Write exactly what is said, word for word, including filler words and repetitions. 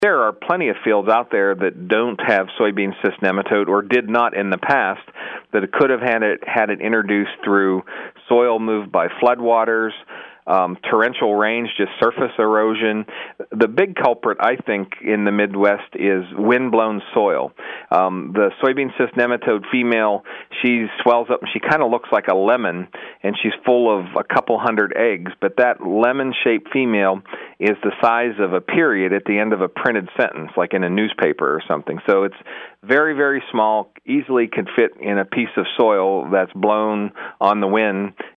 There are plenty of fields out there that don't have soybean cyst nematode or did not in the past, that it could have had it had it introduced through soil moved by floodwaters, um, torrential rains, just surface erosion. The big culprit, I think, in the Midwest is wind-blown soil. Um, the soybean cyst nematode female, she swells up and she kind of looks like a lemon, and she's full of a couple hundred eggs, but that lemon-shaped female is the size of a period at the end of a printed sentence, like in a newspaper or something. So it's very, very small, easily could fit in a piece of soil that's blown on the wind